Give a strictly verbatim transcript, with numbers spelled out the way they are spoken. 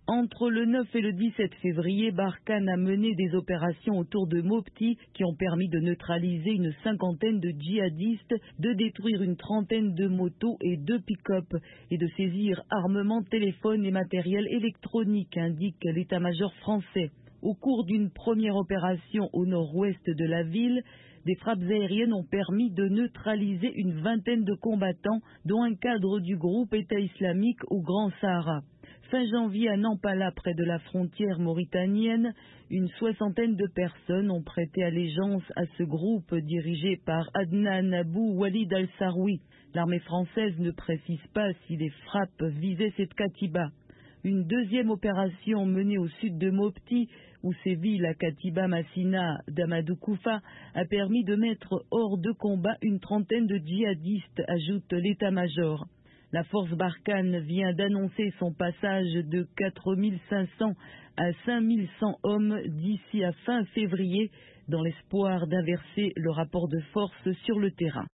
Entre le neuf et le dix-sept février, Barkhane a mené des opérations autour de Mopti qui ont permis de neutraliser une cinquantaine de djihadistes, de détruire une trentaine de motos et deux pick-up et de saisir armements, téléphones et matériel électronique, indique l'état-major français. Au cours d'une première opération au nord-ouest de la ville, des frappes aériennes ont permis de neutraliser une vingtaine de combattants, dont un cadre du groupe État islamique au Grand Sahara. Fin janvier, à Nampala, près de la frontière mauritanienne, une soixantaine de personnes ont prêté allégeance à ce groupe dirigé par Adnan Abou Walid al-Saroui. L'armée française ne précise pas si les frappes visaient cette Katiba. Une deuxième opération menée au sud de Mopti, où sévit la Katiba Massina d'Amadou Koufa, a permis de mettre hors de combat une trentaine de djihadistes, ajoute l'état-major. La force Barkhane vient d'annoncer son passage de quatre mille cinq cents à cinq mille cent hommes d'ici à fin février, dans l'espoir d'inverser le rapport de force sur le terrain.